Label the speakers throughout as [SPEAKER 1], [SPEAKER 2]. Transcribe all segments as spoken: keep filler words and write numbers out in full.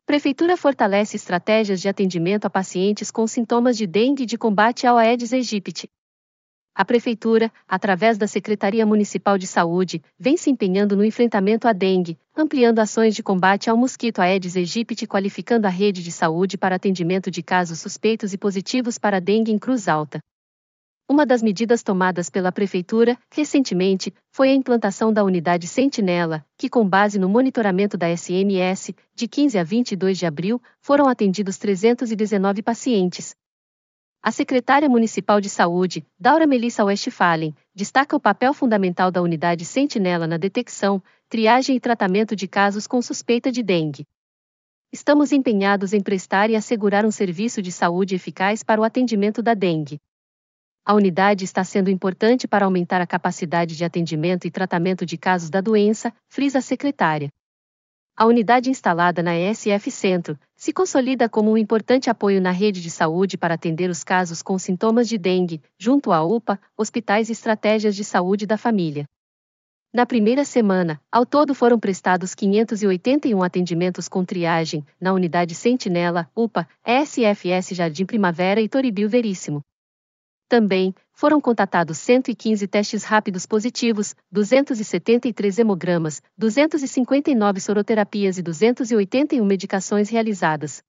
[SPEAKER 1] Prefeitura fortalece estratégias de atendimento a pacientes com sintomas de dengue e de combate ao Aedes aegypti. A Prefeitura, através da Secretaria Municipal de Saúde, vem se empenhando no enfrentamento à dengue, ampliando ações de combate ao mosquito Aedes aegypti e qualificando a rede de saúde para atendimento de casos suspeitos e positivos para dengue em Cruz Alta. Uma das medidas tomadas pela Prefeitura, recentemente, foi a implantação da unidade Sentinela, que, com base no monitoramento da S M S, de quinze a vinte e dois de abril, foram atendidos trezentos e dezenove pacientes. A secretária municipal de saúde, Daura Melissa Westphalen, destaca o papel fundamental da unidade Sentinela na detecção, triagem e tratamento de casos com suspeita de dengue. Estamos empenhados em prestar e assegurar um serviço de saúde eficaz para o atendimento da dengue. A unidade está sendo importante para aumentar a capacidade de atendimento e tratamento de casos da doença, frisa a secretária. A unidade instalada na E S F Centro se consolida como um importante apoio na rede de saúde para atender os casos com sintomas de dengue, junto à U P A, Hospitais e Estratégias de Saúde da Família. Na primeira semana, ao todo foram prestados quinhentos e oitenta e um atendimentos com triagem, na unidade Sentinela, U P A, E S F S Jardim Primavera e Toribio Veríssimo. Também, foram contatados cento e quinze testes rápidos positivos, duzentos e setenta e três hemogramas, duzentas e cinquenta e nove soroterapias e duzentas e oitenta e uma medicações realizadas.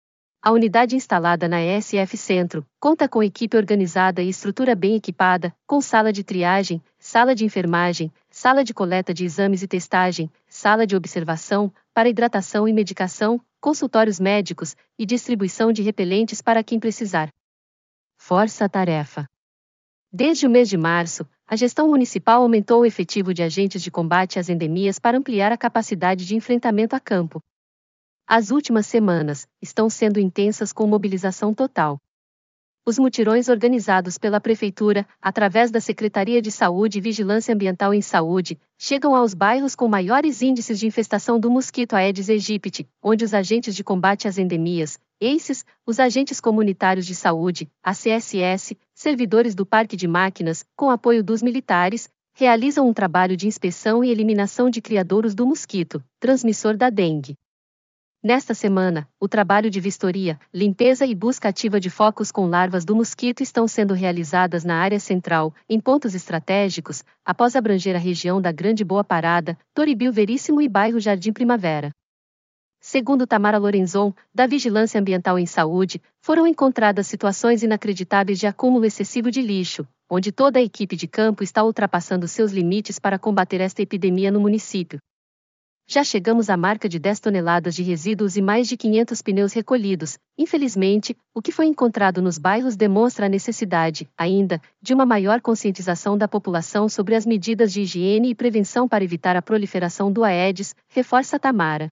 [SPEAKER 1] A unidade instalada na E S F Centro conta com equipe organizada e estrutura bem equipada, com sala de triagem, sala de enfermagem, sala de coleta de exames e testagem, sala de observação, para hidratação e medicação, consultórios médicos e distribuição de repelentes para quem precisar. Força-tarefa. Desde o mês de março, a gestão municipal aumentou o efetivo de agentes de combate às endemias para ampliar a capacidade de enfrentamento a campo. As últimas semanas estão sendo intensas com mobilização total. Os mutirões organizados pela Prefeitura, através da Secretaria de Saúde e Vigilância Ambiental em Saúde, chegam aos bairros com maiores índices de infestação do mosquito Aedes aegypti, onde os agentes de combate às endemias, A C Es, os agentes comunitários de saúde, A C S S, servidores do Parque de Máquinas, com apoio dos militares, realizam um trabalho de inspeção e eliminação de criadouros do mosquito, transmissor da dengue. Nesta semana, o trabalho de vistoria, limpeza e busca ativa de focos com larvas do mosquito estão sendo realizadas na área central, em pontos estratégicos, após abranger a região da Grande Boa Parada, Toribio Veríssimo e bairro Jardim Primavera. Segundo Tamara Lorenzon, da Vigilância Ambiental em Saúde, foram encontradas situações inacreditáveis de acúmulo excessivo de lixo, onde toda a equipe de campo está ultrapassando seus limites para combater esta epidemia no município. Já chegamos à marca de dez toneladas de resíduos e mais de quinhentos pneus recolhidos. Infelizmente, o que foi encontrado nos bairros demonstra a necessidade, ainda, de uma maior conscientização da população sobre as medidas de higiene e prevenção para evitar a proliferação do Aedes, reforça Tamara.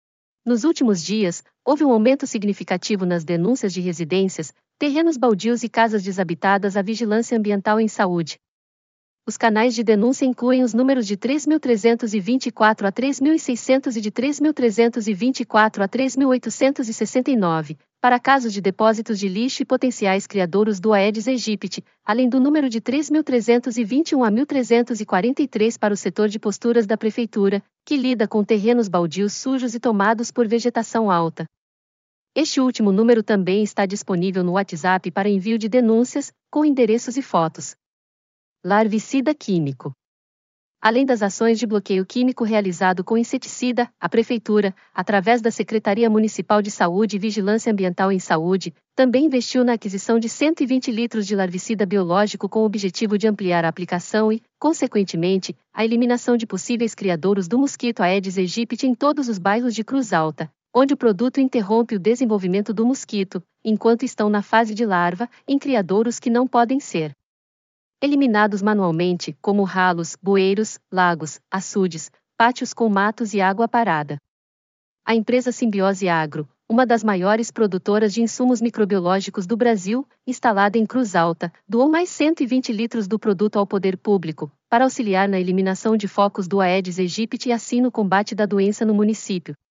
[SPEAKER 1] Nos últimos dias, houve um aumento significativo nas denúncias de residências, terrenos baldios e casas desabitadas à Vigilância Ambiental em Saúde. Os canais de denúncia incluem os números de três mil trezentos e vinte e quatro a três mil e seiscentos e de três mil trezentos e vinte e quatro a três mil oitocentos e sessenta e nove, para casos de depósitos de lixo e potenciais criadouros do Aedes aegypti, além do número de três mil trezentos e vinte e um a mil trezentos e quarenta e três para o setor de posturas da Prefeitura, que lida com terrenos baldios sujos e tomados por vegetação alta. Este último número também está disponível no WhatsApp para envio de denúncias, com endereços e fotos. Larvicida químico. Além das ações de bloqueio químico realizado com inseticida, a Prefeitura, através da Secretaria Municipal de Saúde e Vigilância Ambiental em Saúde, também investiu na aquisição de cento e vinte litros de larvicida biológico com o objetivo de ampliar a aplicação e, consequentemente, a eliminação de possíveis criadouros do mosquito Aedes aegypti em todos os bairros de Cruz Alta, onde o produto interrompe o desenvolvimento do mosquito, enquanto estão na fase de larva, em criadouros que não podem ser eliminados manualmente, como ralos, bueiros, lagos, açudes, pátios com matos e água parada. A empresa Simbiose Agro, uma das maiores produtoras de insumos microbiológicos do Brasil, instalada em Cruz Alta, doou mais cento e vinte litros do produto ao poder público, para auxiliar na eliminação de focos do Aedes aegypti e assim no combate da doença no município.